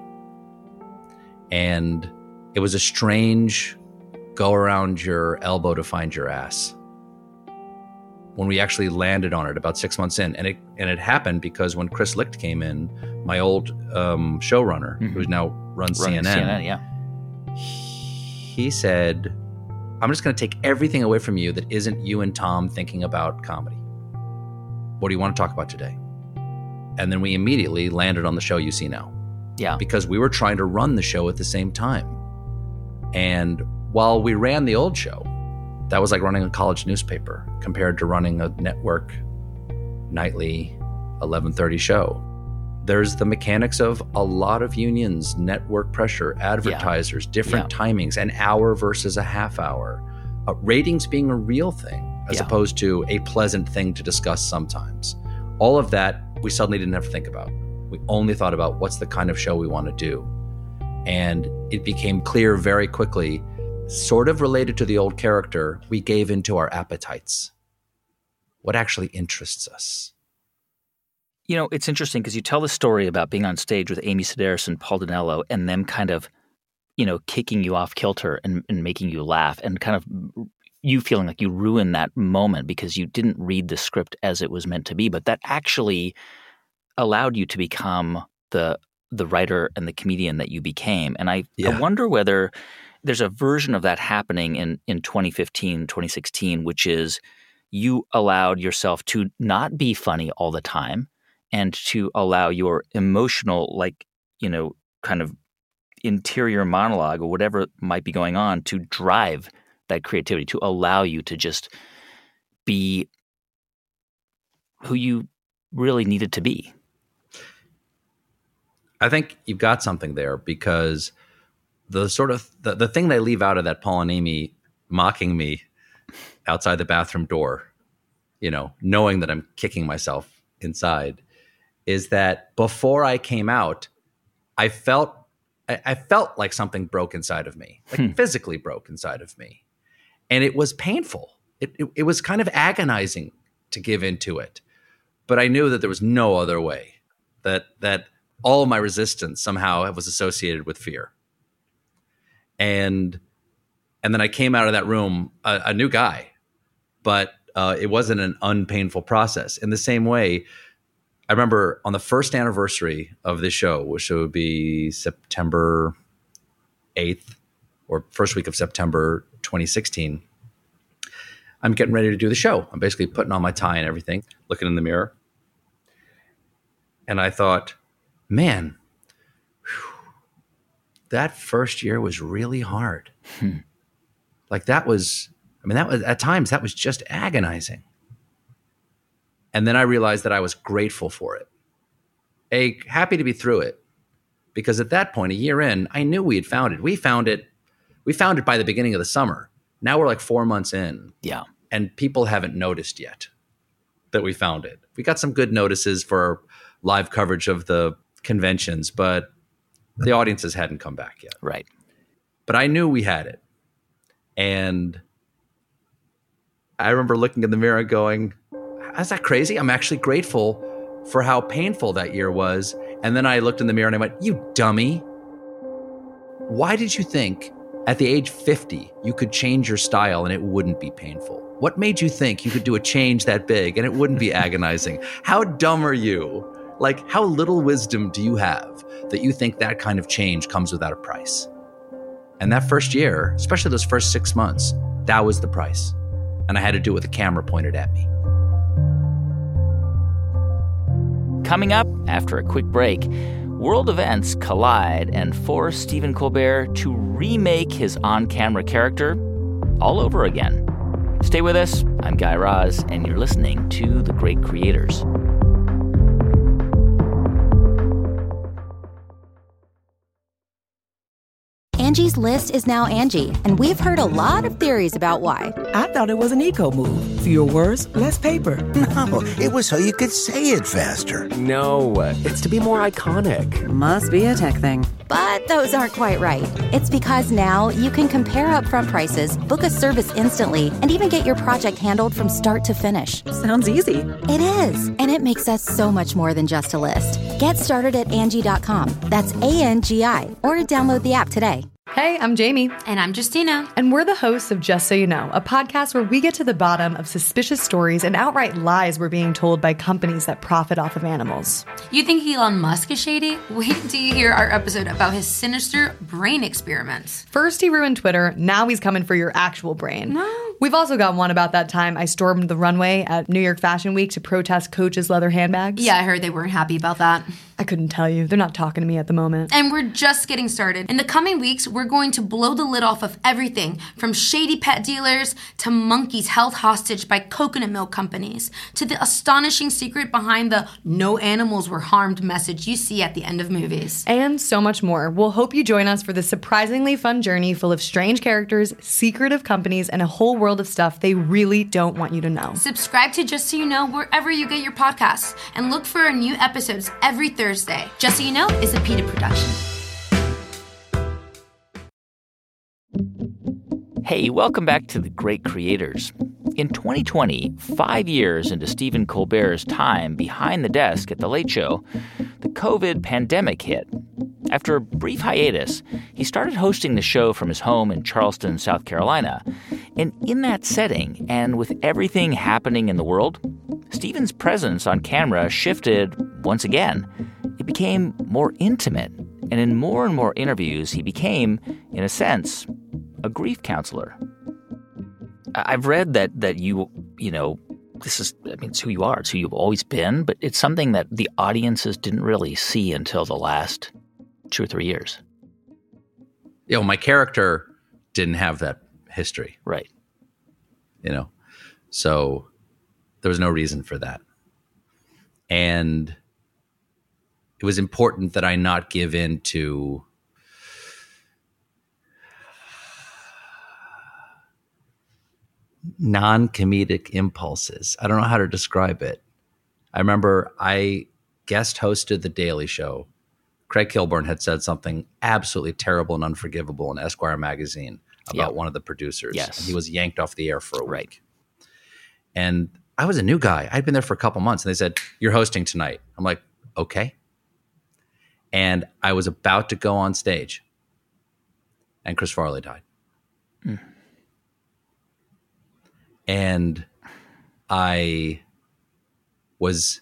And it was a strange go around your elbow to find your ass when we actually landed on it about six months in. And it and it happened because when Chris Licht came in, my old um, showrunner, mm-hmm. who's now runs Running C N N, C N N, yeah. he said, I'm just going to take everything away from you that isn't you and Tom thinking about comedy. What do you want to talk about today? And then we immediately landed on the show you see now. Yeah. Because we were trying to run the show at the same time. And while we ran the old show, that was like running a college newspaper compared to running a network nightly eleven thirty show. There's the mechanics of a lot of unions, network pressure, advertisers, yeah. different yeah. timings, an hour versus a half hour, uh, ratings being a real thing as yeah. opposed to a pleasant thing to discuss sometimes. All of that we suddenly didn't have to think about. We only thought about what's the kind of show we want to do. And it became clear very quickly, sort of related to the old character, we gave into our appetites. What actually interests us? You know, it's interesting because you tell the story about being on stage with Amy Sedaris and Paul Dinello and them kind of, you know, kicking you off kilter and, and making you laugh and kind of you feeling like you ruined that moment because you didn't read the script as it was meant to be. But that actually allowed you to become the the writer and the comedian that you became. And I, yeah. I wonder whether there's a version of that happening in, in twenty fifteen, twenty sixteen, which is you allowed yourself to not be funny all the time and to allow your emotional, like, you know, kind of interior monologue or whatever might be going on to drive that creativity, to allow you to just be who you really needed to be. I think you've got something there because the sort of the, the thing they leave out of that Paul and Amy mocking me outside the bathroom door, you know, knowing that I'm kicking myself inside, is that before I came out, I felt I, I felt like something broke inside of me, like hmm. physically broke inside of me. And it was painful. It, it it was kind of agonizing to give into it. But I knew that there was no other way, that that all of my resistance somehow was associated with fear. And and then I came out of that room a, a new guy, but uh, it wasn't an unpainful process. In the same way, I remember on the first anniversary of this show, which would be September eighth or first week of September twenty sixteen, I'm getting ready to do the show. I'm basically putting on my tie and everything, looking in the mirror. And I thought, man, whew, that first year was really hard. Hmm. Like that was, I mean, that was at times that was just agonizing. And then I realized that I was grateful for it. A, happy to be through it. Because at that point, a year in, I knew we had found it. We found it, we found it by the beginning of the summer. Now we're like four months in. Yeah. And people haven't noticed yet that we found it. We got some good notices for live coverage of the conventions, but the audiences hadn't come back yet. Right. But I knew we had it. And I remember looking in the mirror going, is that crazy? I'm actually grateful for how painful that year was. And then I looked in the mirror and I went, you dummy. Why did you think at the age fifty you could change your style and it wouldn't be painful? What made you think you could do a change that big and it wouldn't be agonizing? How dumb are you? Like, how little wisdom do you have that you think that kind of change comes without a price? And that first year, especially those first six months, that was the price. And I had to do it with a camera pointed at me. Coming up after a quick break, world events collide and force Stephen Colbert to remake his on-camera character all over again. Stay with us. I'm Guy Raz, and you're listening to The Great Creators. Angie's List is now Angie, and we've heard a lot of theories about why. I thought it was an eco move. Fewer words, less paper. No, it was so you could say it faster. No, it's to be more iconic. Must be a tech thing. But those aren't quite right. It's because now you can compare upfront prices, book a service instantly, and even get your project handled from start to finish. Sounds easy. It is, and it makes us so much more than just a list. Get started at Angie dot com. That's A N G I, or download the app today. Hey, I'm Jamie. And I'm Justina. And we're the hosts of Just So You Know, a podcast where we get to the bottom of suspicious stories and outright lies we're being told by companies that profit off of animals. You think Elon Musk is shady? Wait till you hear our episode about his sinister brain experiments. First he ruined Twitter, now he's coming for your actual brain. No. We've also got one about that time I stormed the runway at New York Fashion Week to protest Coach's leather handbags. Yeah, I heard they weren't happy about that. I couldn't tell you. They're not talking to me at the moment. And we're just getting started. In the coming weeks, we're going to blow the lid off of everything from shady pet dealers to monkeys held hostage by coconut milk companies to the astonishing secret behind the no animals were harmed message you see at the end of movies. And so much more. We'll hope you join us for this surprisingly fun journey full of strange characters, secretive companies, and a whole world of stuff they really don't want you to know. Subscribe to Just So You Know wherever you get your podcasts and look for our new episodes every Thursday. Thursday. Just So You Know is a PETA production. Hey, welcome back to The Great Creators. In twenty twenty, five years into Stephen Colbert's time behind the desk at The Late Show, the COVID pandemic hit. After a brief hiatus, he started hosting the show from his home in Charleston, South Carolina. And in that setting, and with everything happening in the world, Stephen's presence on camera shifted once again. It became more intimate, and in more and more interviews, he became, in a sense, a grief counselor. I've read that that you, you know, this is, I mean, it's who you are. It's who you've always been, but it's something that the audiences didn't really see until the last two or three years. You know, my character didn't have that history. Right. You know, so there was no reason for that. And it was important that I not give in to non-comedic impulses. I don't know how to describe it. I remember I guest hosted The Daily Show. Craig Kilborn had said something absolutely terrible and unforgivable in Esquire magazine about yep. one of the producers. Yes. And he was yanked off the air for a week. Right. And I was a new guy. I'd been there for a couple months, and they said, "You're hosting tonight." I'm like, okay. And I was about to go on stage, and Chris Farley died. Mm. And I was,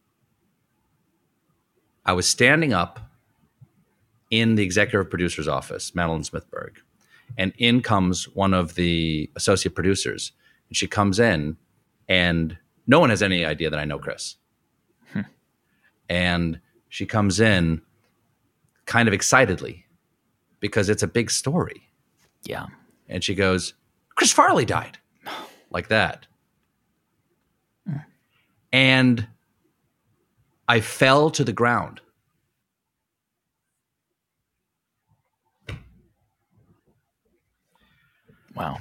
I was standing up in the executive producer's office, Madeline Smithberg, and in comes one of the associate producers, and she comes in, and no one has any idea that I know Chris. Hmm. And she comes in kind of excitedly, because it's a big story. Yeah. And she goes, Chris Farley died. Like that. Mm. And I fell to the ground. Wow.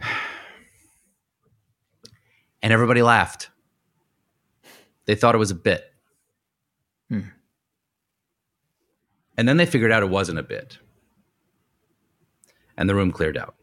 And everybody laughed. They thought it was a bit. Hmm. And then they figured out it wasn't a bit. And the room cleared out.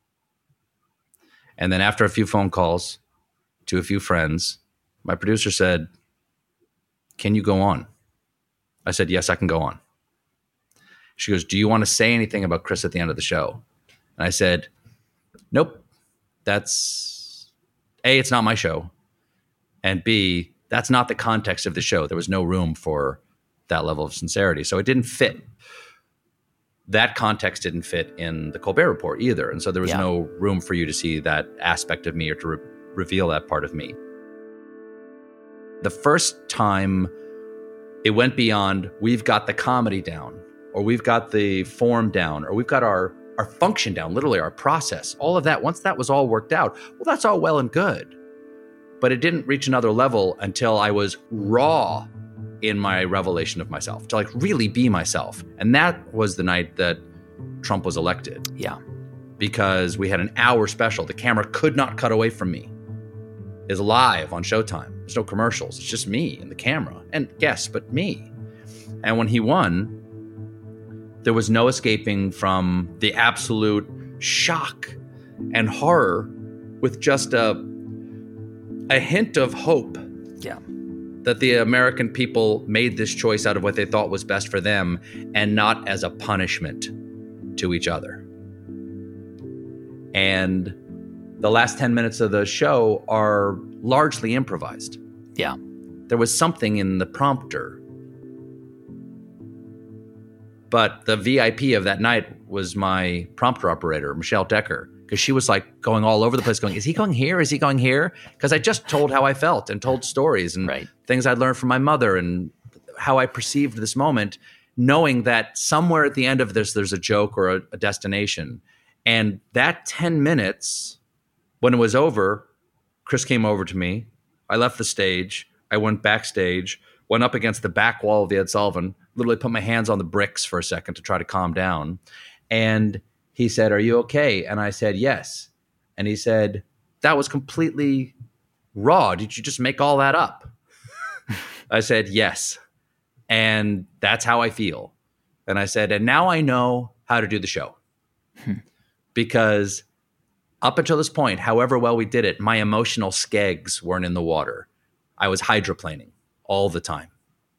And then after a few phone calls to a few friends, my producer said, can you go on? I said, yes, I can go on. She goes, do you want to say anything about Chris at the end of the show? And I said, nope. That's A, it's not my show. And B, that's not the context of the show. There was no room for that level of sincerity. So it didn't fit. That context didn't fit in the Colbert Report either. And so there was yeah. no room for you to see that aspect of me or to re- reveal that part of me. The first time it went beyond, we've got the comedy down, or we've got the form down, or we've got our, our function down, literally our process, all of that. Once that was all worked out, well, that's all well and good. But it didn't reach another level until I was raw in my revelation of myself, to like really be myself. And that was the night that Trump was elected. Yeah. Because we had an hour special. The camera could not cut away from me. It's live on Showtime. There's no commercials. It's just me and the camera and guests, but me. And when he won, there was no escaping from the absolute shock and horror with just a, a hint of hope. Yeah. That the American people made this choice out of what they thought was best for them and not as a punishment to each other. And the last ten minutes of the show are largely improvised. Yeah. There was something in the prompter. But the V I P of that night was my prompter operator, Michelle Decker, because she was like going all over the place going, is he going here? Is he going here? Because I just told how I felt and told stories and right. things I'd learned from my mother and how I perceived this moment, knowing that somewhere at the end of this, there's a joke or a, a destination. And that ten minutes, when it was over, Chris came over to me. I left the stage. I went backstage, went up against the back wall of the Ed Sullivan, literally put my hands on the bricks for a second to try to calm down. And he said, are you okay? And I said, yes. And he said, that was completely raw. Did you just make all that up? I said, yes. And that's how I feel. And I said, and now I know how to do the show. Because up until this point, however well we did it, my emotional skegs weren't in the water. I was hydroplaning all the time.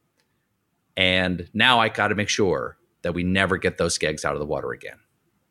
And now I got to make sure that we never get those skegs out of the water again.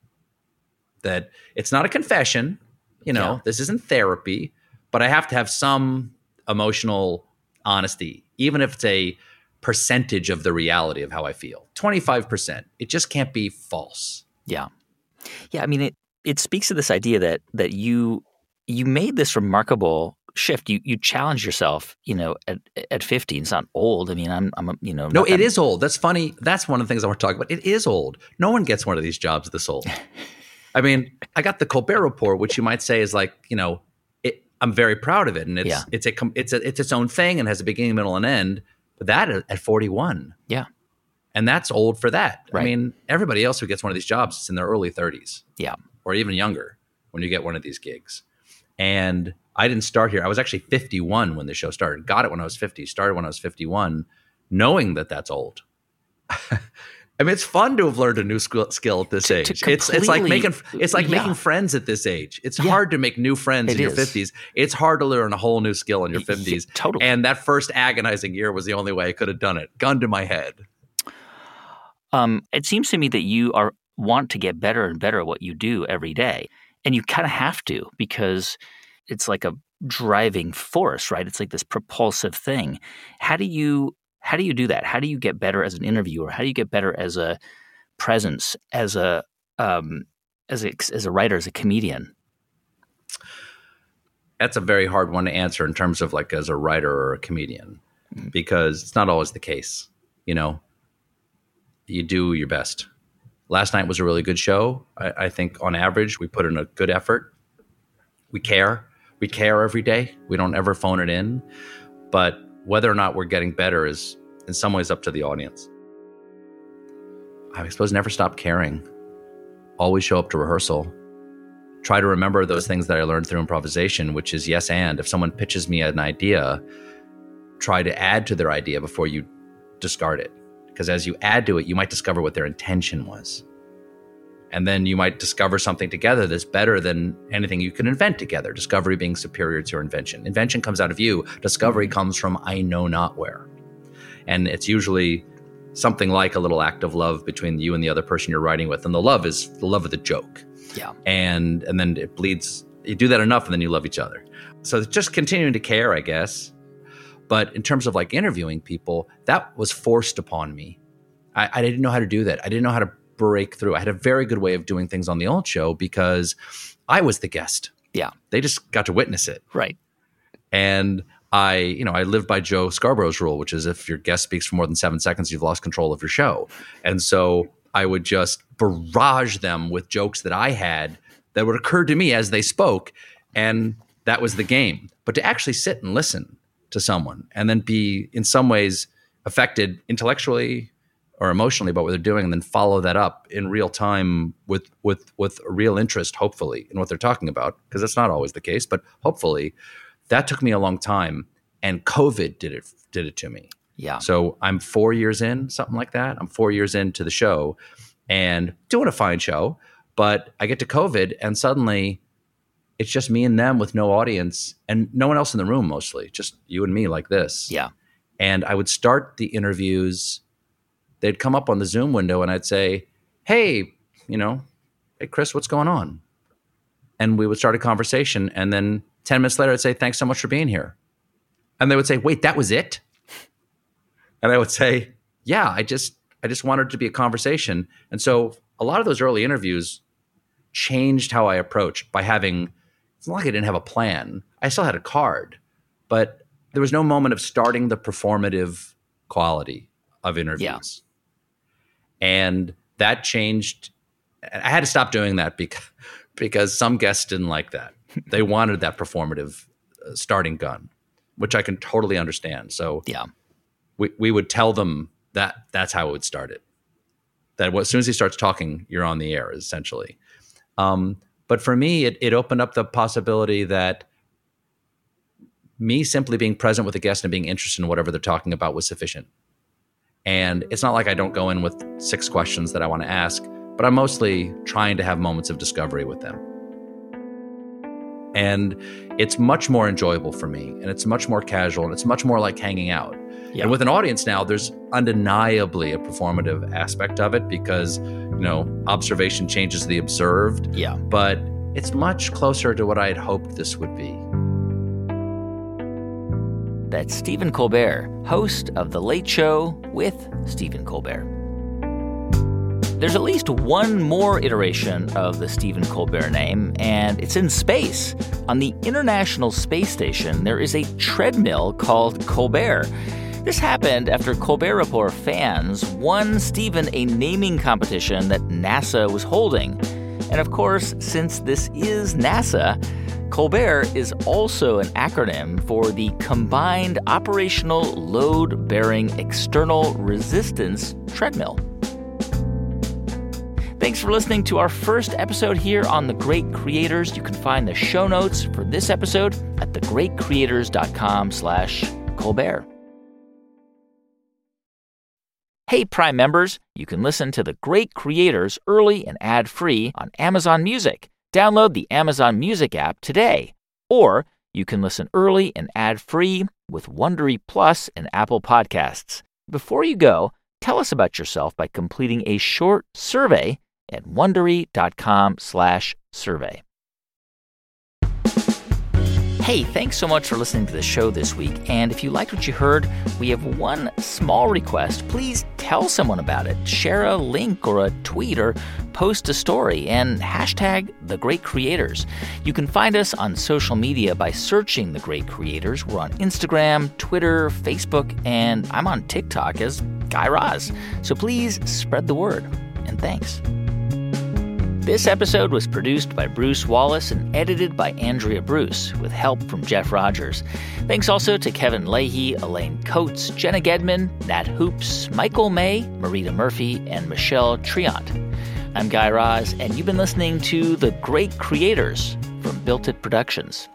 That it's not a confession, you know, yeah. This isn't therapy, but I have to have some emotional honesty, even if it's a percentage of the reality of how I feel. twenty-five percent. It just can't be false. Yeah. Yeah. I mean, it, it speaks to this idea that that you you made this remarkable shift. You you challenge yourself, you know, at at fifty. It's not old. I mean, I'm I'm a, you know. No, it that, is old. That's funny. That's one of the things I want to talk about. It is old. No one gets one of these jobs this old. I mean, I got the Colbert Report, which you might say is like, you know, it, I'm very proud of it, and it's yeah. it's a it's a it's its own thing and has a beginning, middle, and end. But that at forty-one, yeah, and that's old for that. Right. I mean, everybody else who gets one of these jobs is in their early thirties, yeah, or even younger when you get one of these gigs. And I didn't start here. I was actually fifty-one when the show started. Got it when I was fifty. Started when I was fifty-one, knowing that that's old. I mean, it's fun to have learned a new skill, skill at this to, age. To it's it's like making it's like yeah. making friends at this age. It's yeah. hard to make new friends it in your is. fifties. It's hard to learn a whole new skill in your fifties. Yeah, totally. And that first agonizing year was the only way I could have done it. Gun to my head. Um, it seems to me that you are want to get better and better at what you do every day, and you kind of have to because it's like a driving force, right? It's like this propulsive thing. How do you how do you do that? How do you get better as an interviewer? How do you get better as a presence, as a um, as a as a writer, as a comedian? That's a very hard one to answer in terms of like as a writer or a comedian, because it's not always the case. You know, you do your best, Last night was a really good show. I, I think on average, we put in a good effort. We care. We care every day. We don't ever phone it in. But whether or not we're getting better is in some ways up to the audience. I suppose never stop caring. Always show up to rehearsal. Try to remember those things that I learned through improvisation, which is yes and. If someone pitches me an idea, try to add to their idea before you discard it. Because as you add to it, you might discover what their intention was. And then you might discover something together that's better than anything you can invent together. Discovery being superior to your invention. Invention comes out of you. Discovery comes from I know not where. And it's usually something like a little act of love between you and the other person you're writing with. And the love is the love of the joke. Yeah. And and then it bleeds. You do that enough and then you love each other. So just continuing to care, I guess. But in terms of like interviewing people, that was forced upon me. I, I didn't know how to do that. I didn't know how to break through. I had a very good way of doing things on the old show because I was the guest. Yeah. They just got to witness it. Right. And I, you know, I live by Joe Scarborough's rule, which is if your guest speaks for more than seven seconds, you've lost control of your show. And so I would just barrage them with jokes that I had that would occur to me as they spoke. And that was the game. But to actually sit and listen to someone and then be in some ways affected intellectually or emotionally about what they're doing and then follow that up in real time with with with a real interest, hopefully, in what they're talking about, because that's not always the case, but hopefully, that took me a long time. And COVID did it did it to me. Yeah. So I'm four years in, something like that. I'm four years into the show and doing a fine show, but I get to COVID and suddenly it's just me and them with no audience and no one else in the room, mostly just you and me like this. Yeah. And I would start the interviews. They'd come up on the Zoom window and I'd say, hey, you know, hey, Chris, what's going on? And we would start a conversation. And then ten minutes later, I'd say, thanks so much for being here. And they would say, wait, that was it? And I would say, yeah, I just, I just wanted it to be a conversation. And so a lot of those early interviews changed how I approached by having, it's not like I didn't have a plan. I still had a card, but there was no moment of starting the performative quality of interviews. Yeah. And that changed. I had to stop doing that because, because some guests didn't like that. They wanted that performative uh, starting gun, which I can totally understand. So yeah, we, we would tell them that that's how it would start it. That as soon as he starts talking, you're on the air, essentially. Um, but for me, it, it opened up the possibility that me simply being present with the guest and being interested in whatever they're talking about was sufficient. And it's not like I don't go in with six questions that I want to ask, but I'm mostly trying to have moments of discovery with them. And it's much more enjoyable for me, and it's much more casual, and it's much more like hanging out. Yeah. And with an audience now, there's undeniably a performative aspect of it because, you know, observation changes the observed. Yeah. But it's much closer to what I had hoped this would be. That's Stephen Colbert, host of The Late Show with Stephen Colbert. There's at least one more iteration of the Stephen Colbert name, and it's in space. On the International Space Station, there is a treadmill called Colbert. This happened after Colbert Report fans won Stephen a naming competition that NASA was holding. And of course, since this is NASA, Colbert is also an acronym for the Combined Operational Load-Bearing External Resistance Treadmill. Thanks for listening to our first episode here on The Great Creators. You can find the show notes for this episode at thegreatcreators.com slash Colbert. Hey, Prime members, you can listen to The Great Creators early and ad-free on Amazon Music. Download the Amazon Music app today. Or you can listen early and ad-free with Wondery Plus and Apple Podcasts. Before you go, tell us about yourself by completing a short survey at Wondery.com slash survey. Hey, thanks so much for listening to the show this week. And if you liked what you heard, we have one small request. Please tell someone about it. Share a link or a tweet or post a story and hashtag The Great Creators. You can find us on social media by searching The Great Creators. We're on Instagram, Twitter, Facebook, and I'm on TikTok as Guy Raz. So please spread the word. And And thanks. This episode was produced by Bruce Wallace and edited by Andrea Bruce, with help from Jeff Rogers. Thanks also to Kevin Leahy, Elaine Coates, Jenna Gedman, Nat Hoops, Michael May, Marita Murphy, and Michelle Triant. I'm Guy Raz, and you've been listening to The Great Creators from Built It Productions.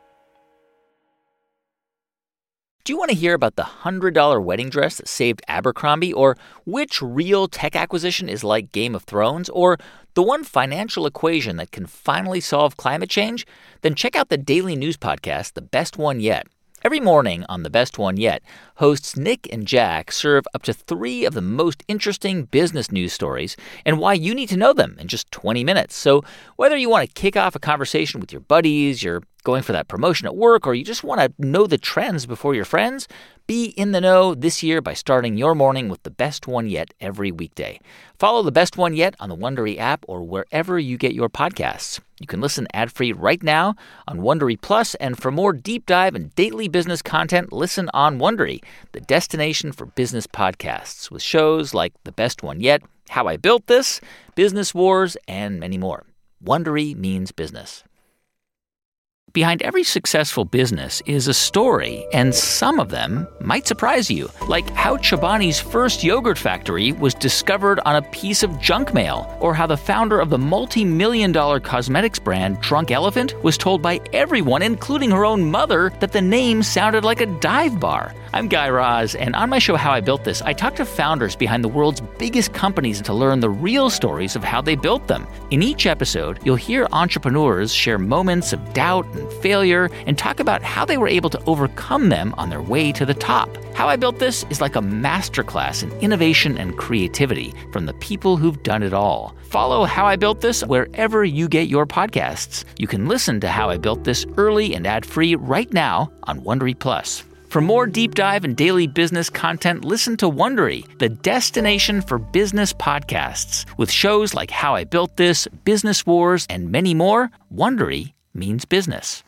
Do you want to hear about the one hundred dollars wedding dress that saved Abercrombie? Or which real tech acquisition is like Game of Thrones? Or the one financial equation that can finally solve climate change? Then check out the daily news podcast, The Best One Yet. Every morning on The Best One Yet, hosts Nick and Jack serve up to three of the most interesting business news stories and why you need to know them in just twenty minutes. So whether you want to kick off a conversation with your buddies, you're going for that promotion at work, or you just want to know the trends before your friends, be in the know this year by starting your morning with The Best One Yet every weekday. Follow The Best One Yet on the Wondery app or wherever you get your podcasts. You can listen ad-free right now on Wondery Plus, and for more deep dive and daily business content, listen on Wondery, the destination for business podcasts, with shows like The Best One Yet, How I Built This, Business Wars, and many more. Wondery means business. Behind every successful business is a story, and some of them might surprise you, like how Chobani's first yogurt factory was discovered on a piece of junk mail, or how the founder of the multi-million dollar cosmetics brand Drunk Elephant was told by everyone, including her own mother, that the name sounded like a dive bar. I'm Guy Raz, and on my show How I Built This, I talk to founders behind the world's biggest companies to learn the real stories of how they built them. In each episode, you'll hear entrepreneurs share moments of doubt and failure and talk about how they were able to overcome them on their way to the top. How I Built This is like a masterclass in innovation and creativity from the people who've done it all. Follow How I Built This wherever you get your podcasts. You can listen to How I Built This early and ad-free right now on Wondery Plus. For more deep dive and daily business content, listen to Wondery, the destination for business podcasts. With shows like How I Built This, Business Wars, and many more, Wondery means business.